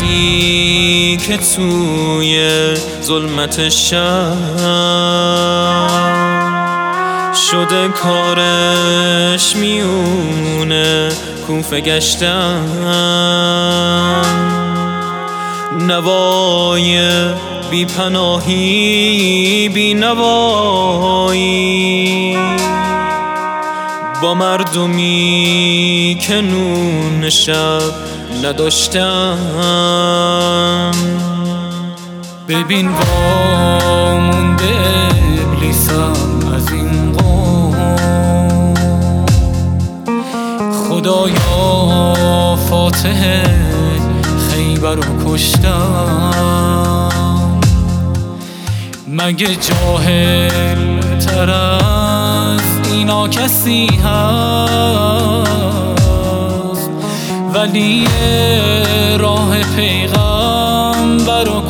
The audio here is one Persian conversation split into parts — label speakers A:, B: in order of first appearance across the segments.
A: علی که توی ظلمت شب شده کارش میونه کوفه گشتن، نوای بی پناهی بی نوایی با مردمی که نون شب نداشتن.
B: ببین وامونده ابلیسم از این قوم، خدایا فاتح خیبر رو کشتم. مگه جاهل تر از اینا کسی هست؟ ولی راه پیغمبر رو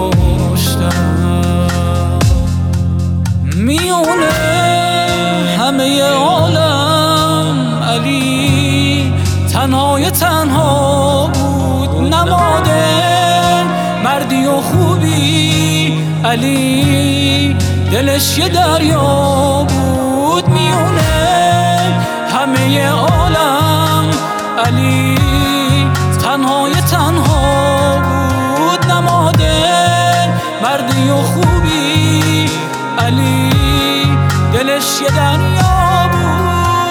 B: کشتم. میونه همه عالم علی تنهای تنها بود، نماده مردی و خوبی علی دلش یه دریا بود. میونه همه عالم علی تنهای تنها بود، نماده مردی و خوبی علی دلش یه دریا بود.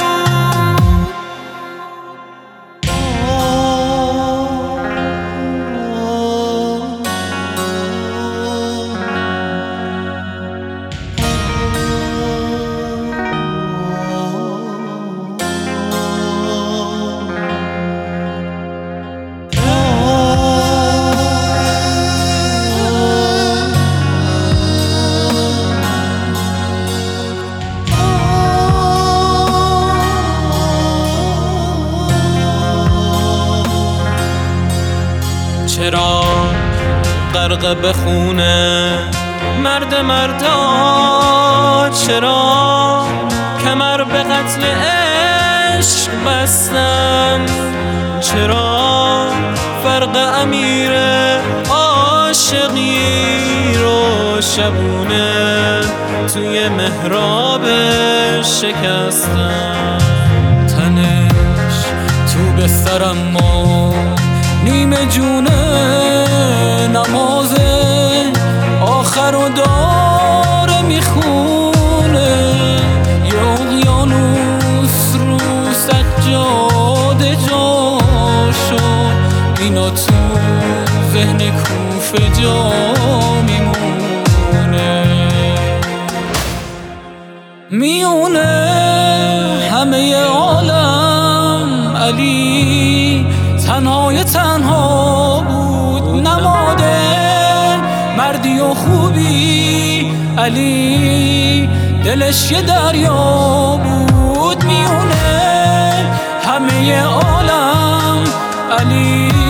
A: چرا غرق به خونه مرد مردا؟ چرا کمر به قتل عشق بستن؟ چرا فرق امیر عاشقی رو شبونه توی محراب شکستن؟
B: تنش تو بسترم ما نیمه جونه، نماز آخر رو داره میخونه. یه اقیانوس رو سجاده جا شد، اینا تو ذهن کوفه جا میمونه. میونه همه عالم علی تنهای تنها بود، نماده مردی و خوبی علی دلش یه دریا بود. میونه همه عالم علی